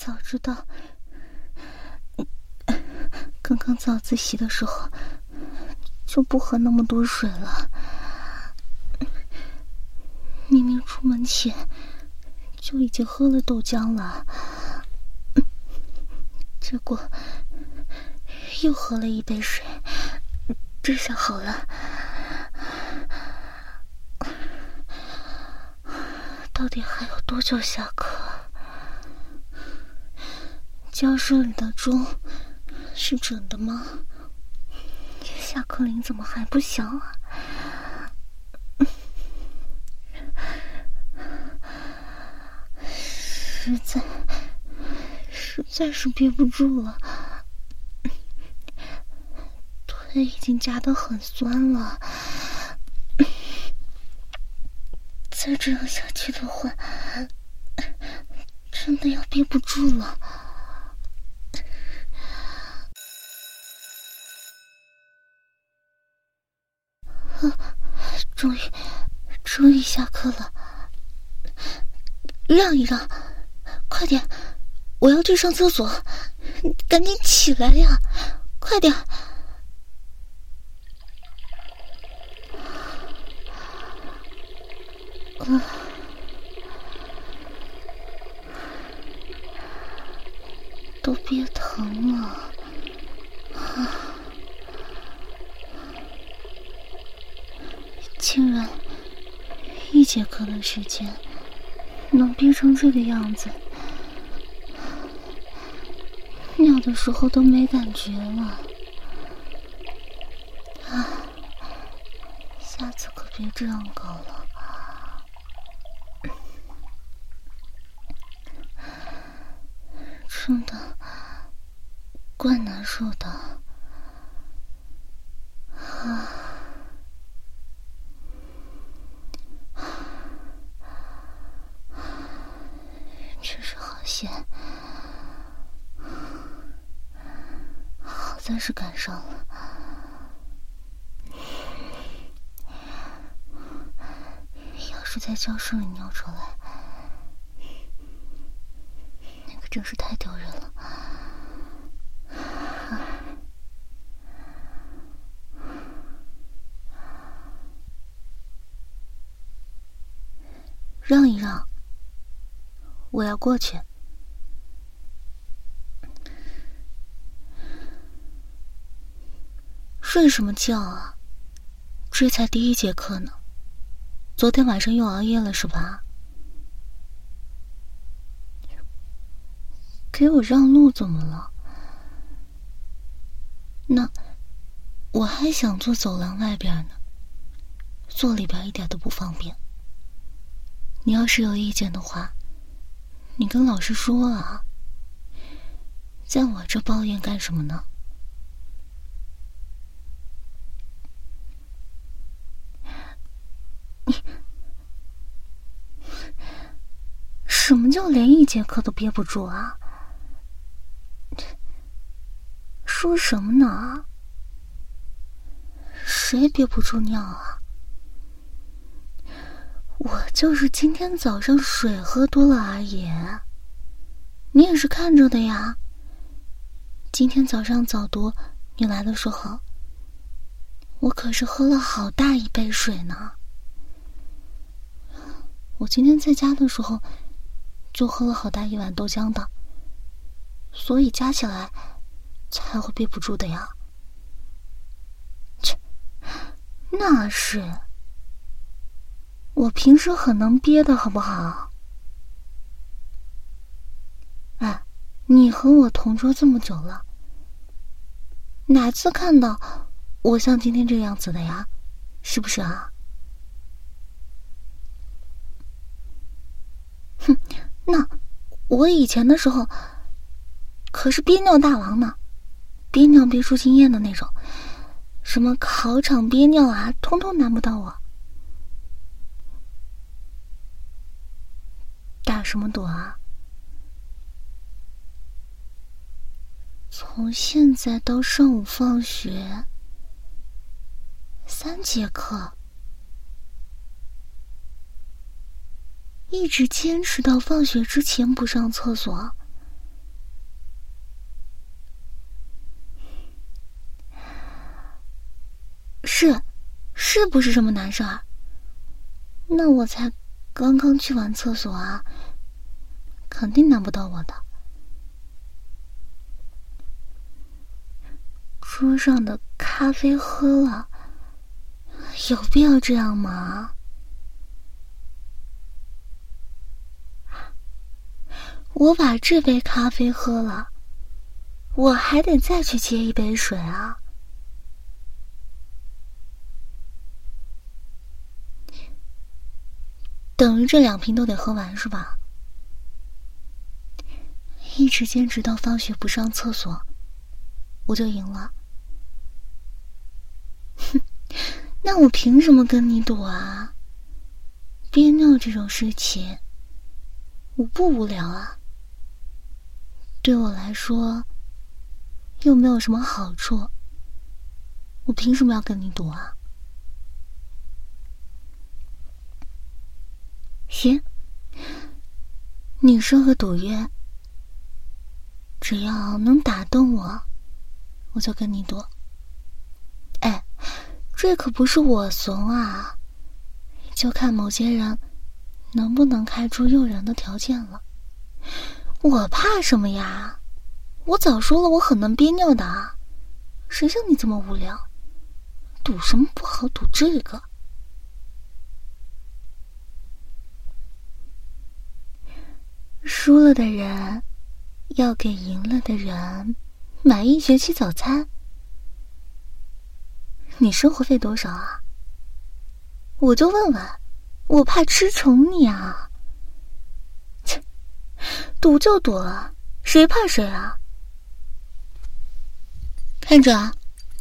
早知道刚刚早自习的时候就不喝那么多水了。明明出门前就已经喝了豆浆了，结果又喝了一杯水，这下好了。到底还有多久下课？教室里的钟是准的吗？下课铃怎么还不响啊？实在是憋不住了，腿已经夹得很酸了，再这样下去的话，真的要憋不住了。终于下课了，让一让，快点，我要去上厕所，赶紧起来呀，快点。都憋疼了。竟然1节课的时间能憋成这个样子，尿的时候都没感觉了。下次可别这样搞了。真的怪难受的。确实好险，好在是赶上了。要是在教室里尿出来，那可真是太丢人了。让一让，我要过去。睡什么觉啊？这才第1节课呢，昨天晚上又熬夜了是吧？给我让路怎么了？那我还想坐走廊外边呢，坐里边一点都不方便。你要是有意见的话，你跟老师说啊，在我这抱怨干什么呢？什么叫连1节课都憋不住啊？说什么呢？谁憋不住尿啊？我就是今天早上水喝多了而已，你也是看着的呀。今天早上早读你来的时候，我可是喝了好大一杯水呢。我今天在家的时候就喝了好大一碗豆浆的，所以加起来才会憋不住的呀。切，那是我平时很能憋的好不好？哎，你和我同桌这么久了，哪次看到我像今天这样子的呀？是不是啊？哼，那我以前的时候可是憋尿大王呢，憋尿憋出经验的那种，什么考场憋尿啊，通通难不到我。打什么躲啊？从现在到上午放学3节课，一直坚持到放学之前不上厕所， 是不是什么难事儿？那我才刚刚去完厕所啊，肯定难不到我的。桌上的咖啡喝了，有必要这样吗？我把这杯咖啡喝了，我还得再去接一杯水啊。等于这2瓶都得喝完是吧？一直坚持到放学不上厕所，我就赢了。哼，那我凭什么跟你赌啊？憋尿这种事情，我不无聊啊。对我来说，又没有什么好处，我凭什么要跟你赌啊？行，你说个赌约，只要能打动我，我就跟你赌。哎，这可不是我怂啊，就看某些人能不能开出诱人的条件了。我怕什么呀？我早说了我很能憋尿的啊，谁像你这么无聊？赌什么不好赌这个？输了的人要给赢了的人买1学期早餐。你生活费多少啊？我就问问，我怕吃宠你啊。切，赌就赌了，谁怕谁啊？看着啊，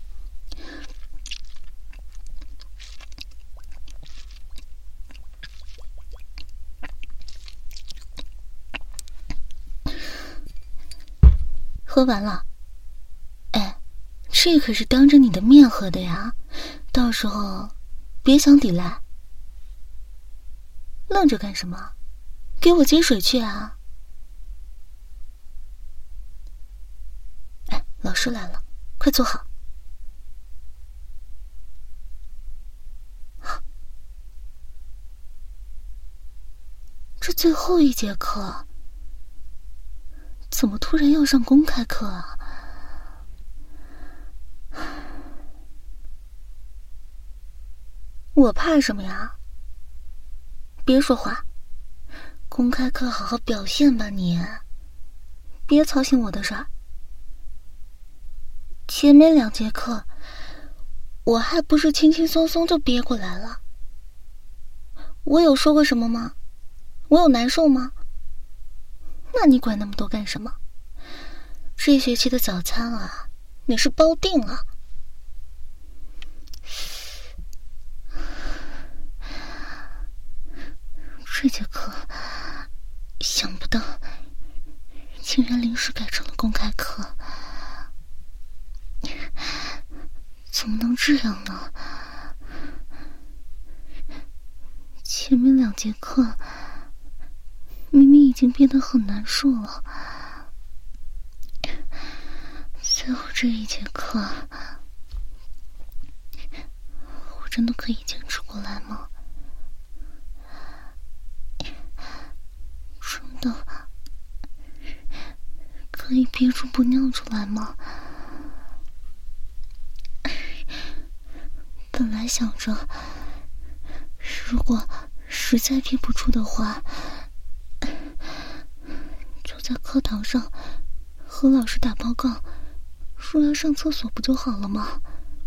喝完了。哎，这可是当着你的面喝的呀，到时候别想抵赖。愣着干什么？给我接水去啊！哎，老师来了，快坐好。这最后一节课，怎么突然要上公开课啊？我怕什么呀？别说话，公开课好好表现吧你，别操心我的事儿。前面2节课，我还不是轻轻松松就憋过来了。我有说过什么吗？我有难受吗？那你管那么多干什么？这学期的早餐啊，你是包定了。这节课想不到竟然临时改成了公开课，怎么能这样呢？前面2节课明明已经变得很难受了，最后这1节课，我真的可以坚持过来吗？真的可以憋住不尿出来吗？本来想着，如果实在憋不住的话，就在课堂上和老师打报告，说要上厕所不就好了吗？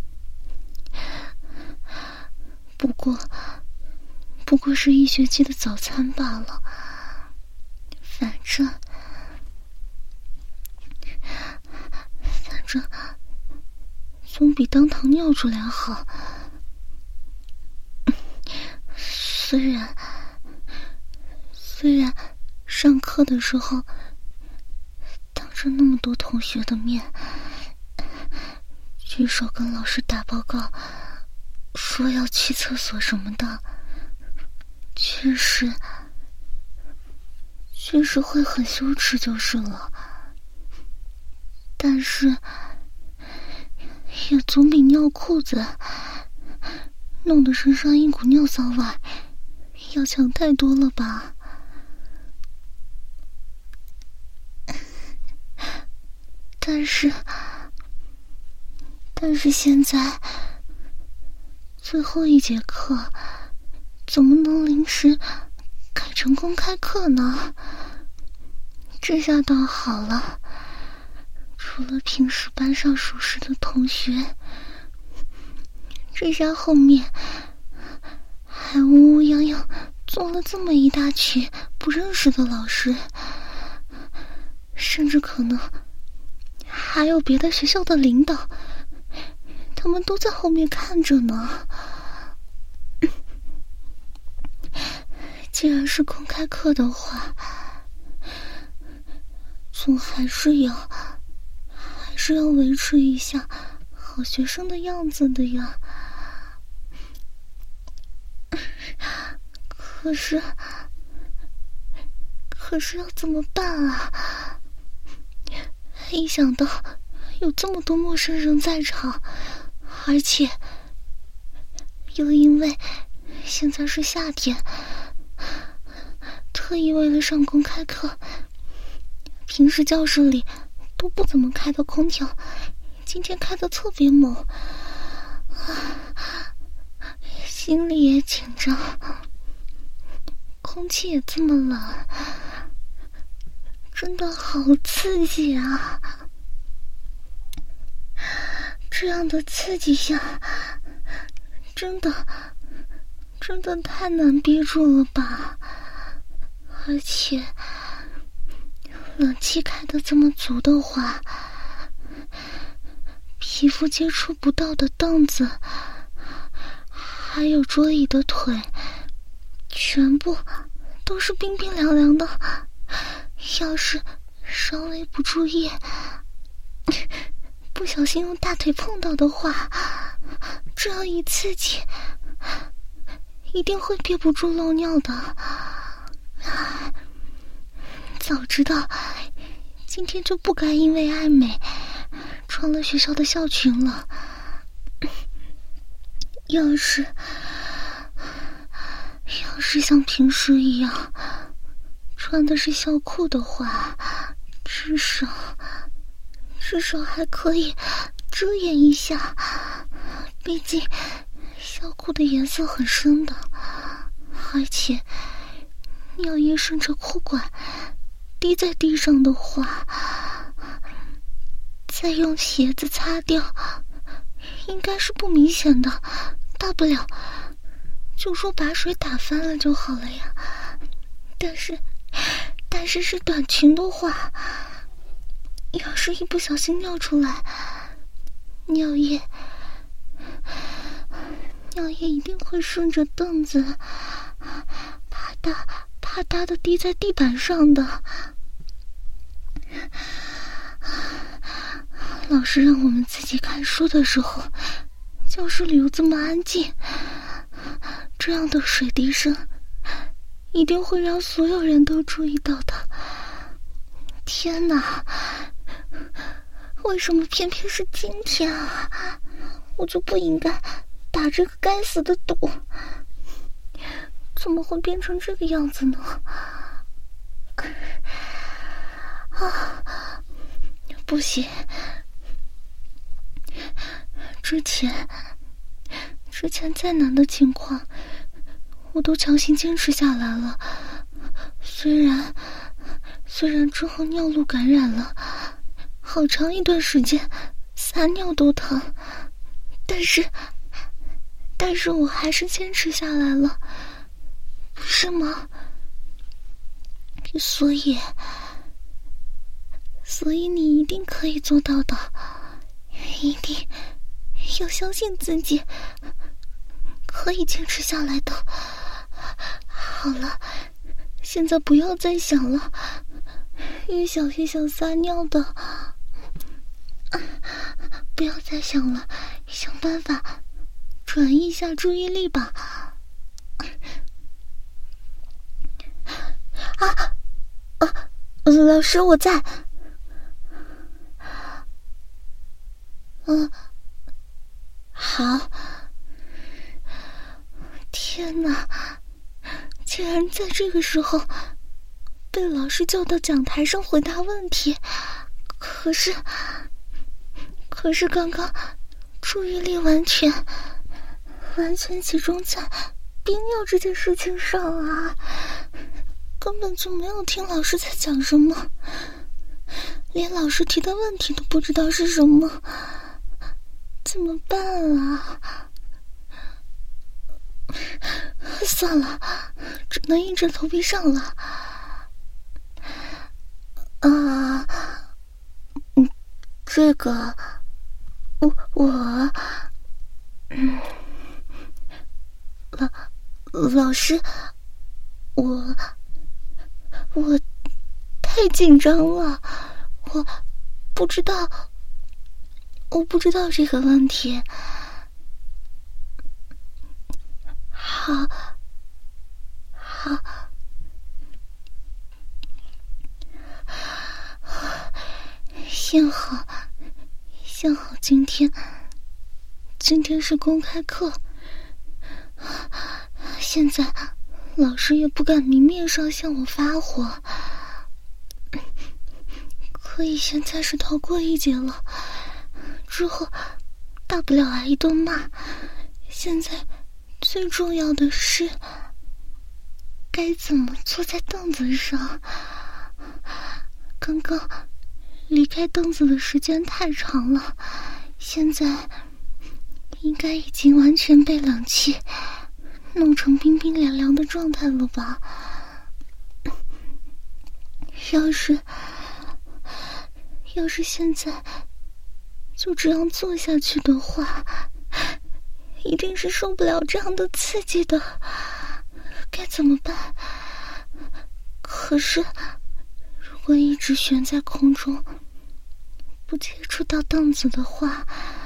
不过是1学期的早餐罢了，反正总比当堂尿出来好。虽然上课的时候当着那么多同学的面举手跟老师打报告说要去厕所什么的，确实会很羞耻就是了，但是也总比尿裤子弄得身上一股尿骚味，要强太多了吧？但是现在最后一节课怎么能临时改成公开课呢？这下倒好了，除了平时班上熟识的同学，这下后面还乌乌泱泱坐了这么一大群不认识的老师，甚至可能还有别的学校的领导，他们都在后面看着呢。既然是公开课的话，总还是要维持一下好学生的样子的呀。可是要怎么办啊？一想到有这么多陌生人在场，而且又因为现在是夏天，特意为了上公开课，平时教室里都不怎么开的空调，今天开得特别猛，心里也紧张，空气也这么冷，真的好刺激啊！这样的刺激下，真的太难憋住了吧？而且冷气开得这么足的话，皮肤接触不到的凳子还有桌椅的腿全部都是冰冰凉凉的，要是稍微不注意，不小心用大腿碰到的话，这样一刺激一定会憋不住漏尿的。早知道今天就不该因为爱美穿了学校的校裙了，要是像平时一样穿的是校裤的话，至少还可以遮掩一下，毕竟校裤的颜色很深的，而且尿液顺着裤管滴在地上的话，再用鞋子擦掉应该是不明显的，大不了就说把水打翻了就好了呀。但是是短裙的话，要是一不小心尿出来，尿液一定会顺着凳子啪嗒的滴在地板上的。老师让我们自己看书的时候，教室里又这么安静，这样的水滴声一定会让所有人都注意到的。天哪，为什么偏偏是今天啊？我就不应该打这个该死的赌，怎么会变成这个样子呢？不行，之前再难的情况我都强行坚持下来了，虽然之后尿路感染了，好长一段时间撒尿都疼，但是我还是坚持下来了，不是吗？所以你一定可以做到的，一定要相信自己可以坚持下来的。好了，现在不要再想了，越想越想撒尿的，不要再想了，想办法转移一下注意力吧。老师我在。好。 天哪！竟然在这个时候被老师叫到讲台上回答问题，可是刚刚注意力完全集中在憋尿这件事情上啊，根本就没有听老师在讲什么，连老师提的问题都不知道是什么，怎么办啊？算了，只能硬着头皮上了。这个，老师，我太紧张了，我不知道这个问题。好，幸好今天是公开课，现在老师也不敢明面上向我发火，可以现在是逃过一劫了，之后大不了挨一顿骂，现在最重要的是该怎么坐在凳子上。刚刚离开凳子的时间太长了，现在应该已经完全被冷气弄成冰冰凉凉的状态了吧。要是现在就这样坐下去的话，一定是受不了这样的刺激的，该怎么办？可是如果一直悬在空中不接触到凳子的话，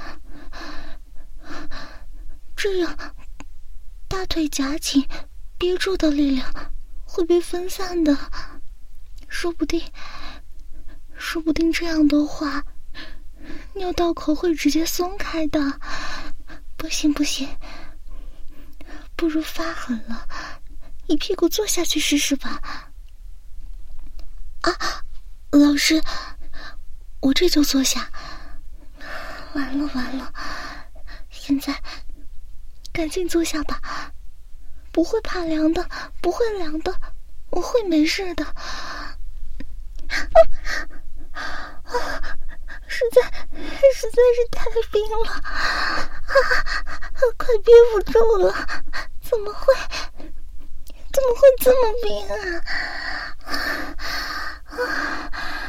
这样大腿夹紧憋住的力量会被分散的，说不定这样的话尿道口会直接松开的。不行，不如发狠了，一屁股坐下去试试吧。老师，我这就坐下。完了，现在赶紧坐下吧，不会怕凉的，不会凉的，我会没事的。实在是太冰了，快憋不住了，怎么会这么冰啊？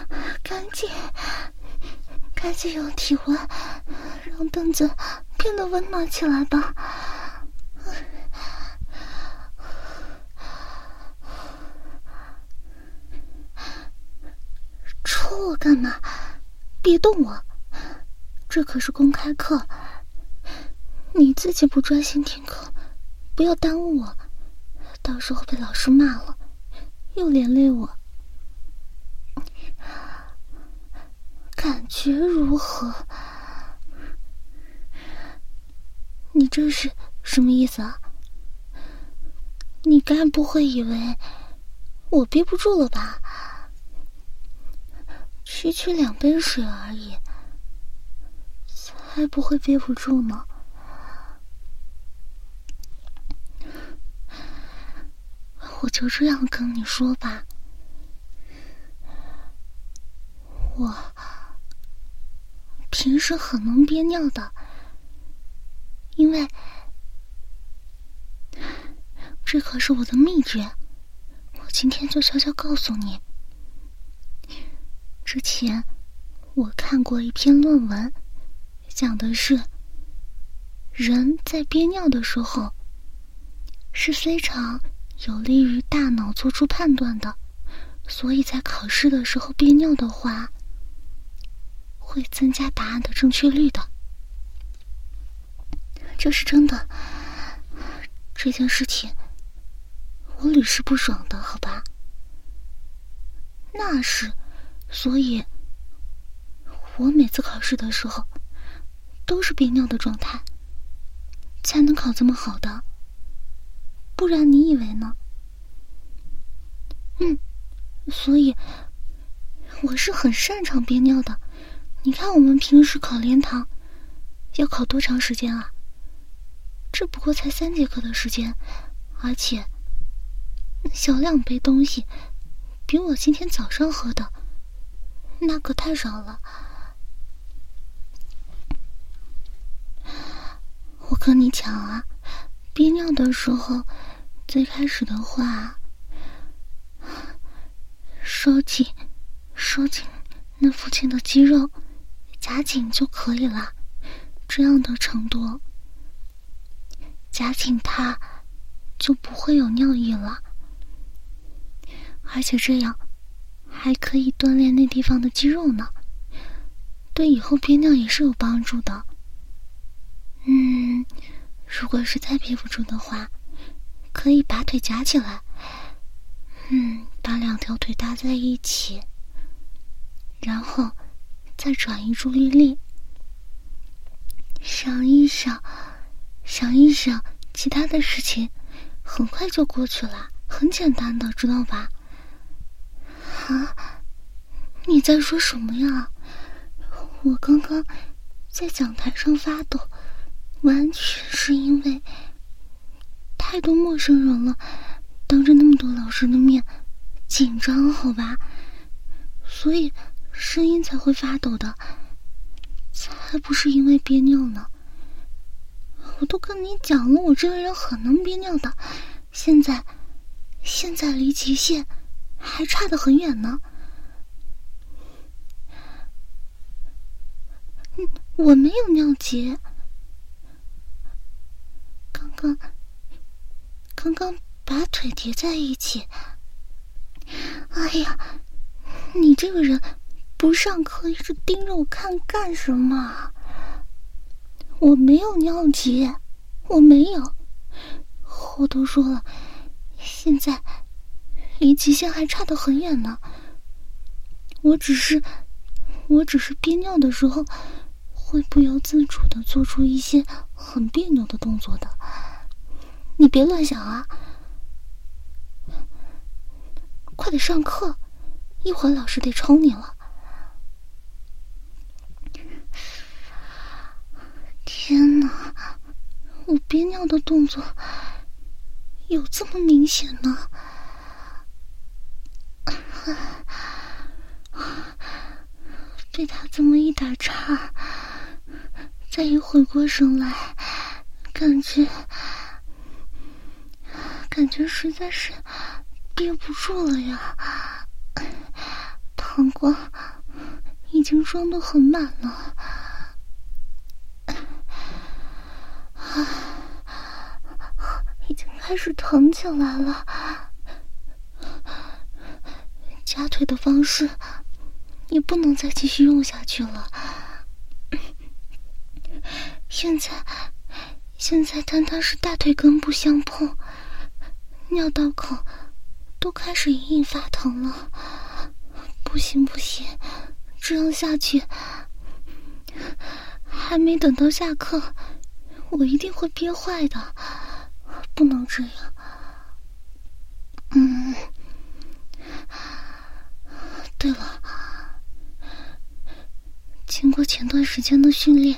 赶紧有体温，让凳子变得温暖起来吧。戳我干嘛？别动我，这可是公开课，你自己不专心听课，不要耽误我，到时候被老师骂了，又连累我。感觉如何？你这是什么意思啊？你该不会以为我憋不住了吧？区2杯水而已，才不会憋不住呢。我就这样跟你说吧，我平时很能憋尿的，因为这可是我的秘诀，我今天就悄悄告诉你。之前我看过一篇论文，讲的是人在憋尿的时候是非常有利于大脑做出判断的，所以在考试的时候憋尿的话会增加答案的正确率的。这是真的，这件事情我屡试不爽的，好吧？那是，所以我每次考试的时候都是憋尿的状态，才能考这么好的。 不然你以为呢？所以我是很擅长憋尿的。你看我们平时考莲堂要考多长时间啊？这不过才3节课的时间，而且小2杯东西比我今天早上喝的那可太少了。我跟你讲啊，憋尿的时候最开始的话，收紧那附近的肌肉，夹紧就可以了。这样的程度，夹紧它就不会有尿意了。而且这样还可以锻炼那地方的肌肉呢，对以后憋尿也是有帮助的。如果实在憋不住的话，可以把腿夹起来，把2条腿搭在一起，然后再转移注意力，想一想其他的事情，很快就过去了，很简单的，知道吧？啊，你在说什么呀？我刚刚在讲台上发抖，完全是因为太多陌生人了，当着那么多老师的面紧张，好吧？所以声音才会发抖的，才不是因为憋尿呢。我都跟你讲了，我这个人很能憋尿的，现在离极限还差得很远呢。我没有尿急，刚刚把腿叠在一起。哎呀，你这个人不上课一直盯着我看干什么？我没有尿急，我没有。我都说了，现在离极限还差得很远呢。我只是憋尿的时候会不由自主地做出一些很别扭的动作的，你别乱想啊！快点上课，一会儿老师得抽你了。天哪，我憋尿的动作有这么明显吗？被他这么一打岔，再一回过神来，感觉实在是憋不住了呀。膀胱已经装得很满了，已经开始疼起来了。夹腿的方式也不能再继续用下去了。现在单单是大腿根部相碰，尿道口都开始隐隐发疼了。不行，这样下去还没等到下课，我一定会憋坏的，不能这样。对了，经过前段时间的训练，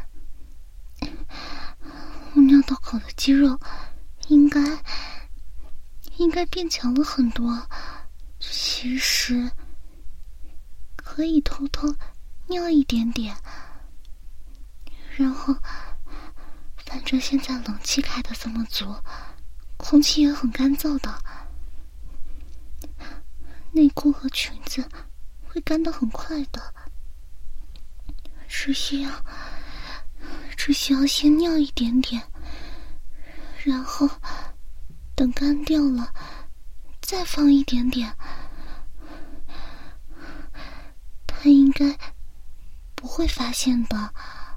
我尿道口的肌肉应该变强了很多。其实可以偷偷尿一点点，然后反正现在冷气开得这么足，空气也很干燥的，内裤和裙子会干得很快的。只需要先尿一点点，然后等干掉了再放一点点，他应该不会发现的。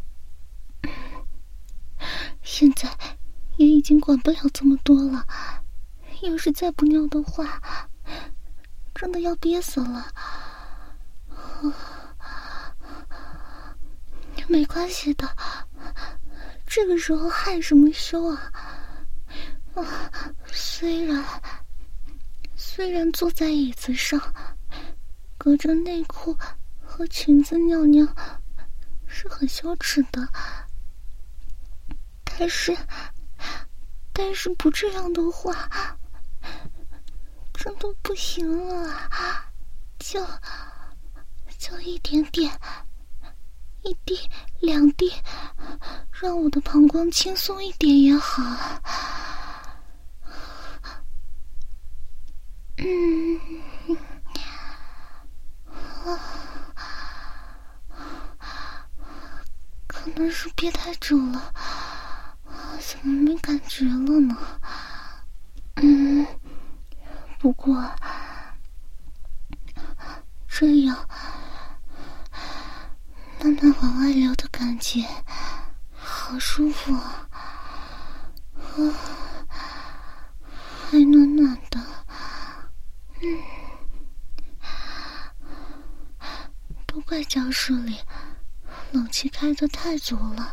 现在也已经管不了这么多了，要是再不尿的话，真的要憋死了。没关系的，这个时候害什么羞啊？ 虽然坐在椅子上，隔着内裤和裙子尿尿是很羞耻的，但是不这样的话，真的不行了。就一点点，一滴两滴，让我的膀胱轻松一点也好。可能是憋太久了，怎么没感觉了呢？不过这样慢慢往外流的感觉好舒服啊，还暖暖的。都怪教室里冷气开得太足了，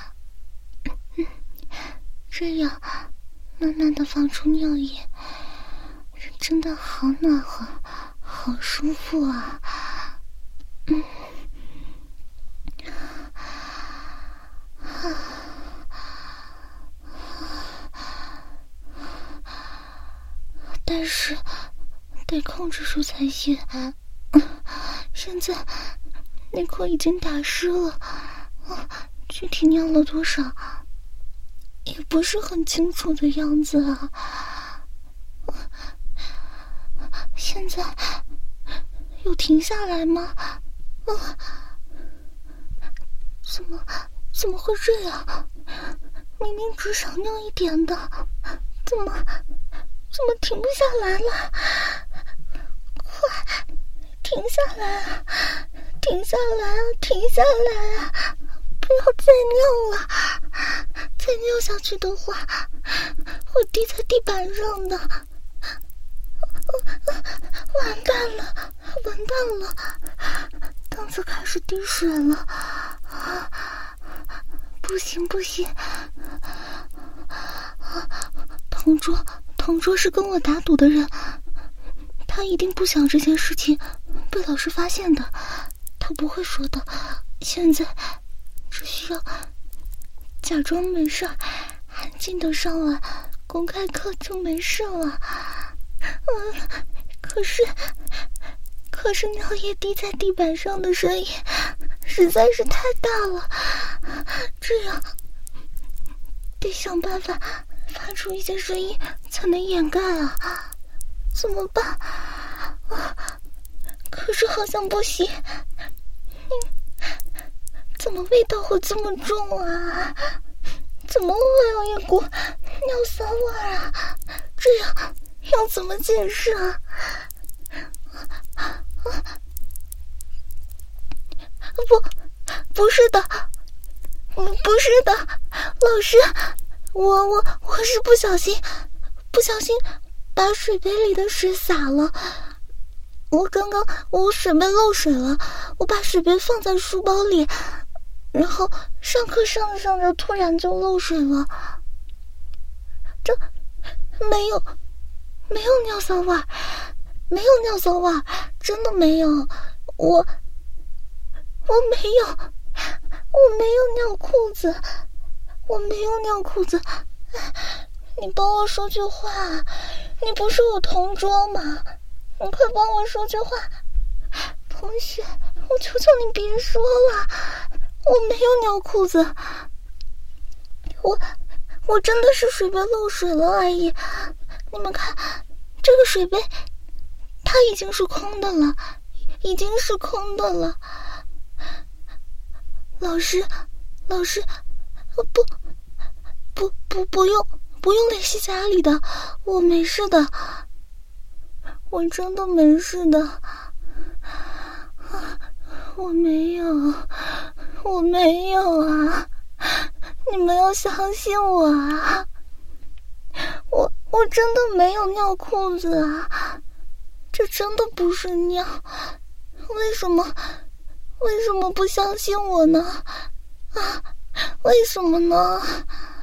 这样慢慢的放出尿液，真的好暖和，好舒服啊。但是得控制住才行。现在内裤已经打湿了，具体尿了多少也不是很清楚的样子啊。现在有停下来吗？怎么会这样？明明只少尿一点的，怎么停不下来了？快停下来啊！停下来啊！停下来啊！不要再尿了，再尿下去的话会滴在地板上的。完蛋了，凳子开始滴水了。不行，同桌是跟我打赌的人，他一定不想这件事情被老师发现的，他不会说的。现在只需要假装没事，安静的上完公开课就没事了。可是尿液滴在地板上的声音实在是太大了，这样得想办法发出一些声音才能掩盖啊。怎么办？可是好像不行。怎么味道会这么重啊？怎么会有一股尿骚味啊？这样要怎么解释啊？不是的，老师，我是不小心把水杯里的水洒了。刚刚我水杯漏水了，我把水杯放在书包里，然后上课上着突然就漏水了。这没有尿骚味，真的没有。我没有尿裤子，你帮我说句话，你不是我同桌吗？你快帮我说句话，同学，我求求你别说了，我没有尿裤子，我真的是水杯漏水了而已。你们看，这个水杯它已经是空的了。老师，不用联系家里的，我没事的，我真的没事的，我没有啊，你们要相信我啊，我真的没有尿裤子啊，这真的不是尿，为什么不相信我呢？为什么呢？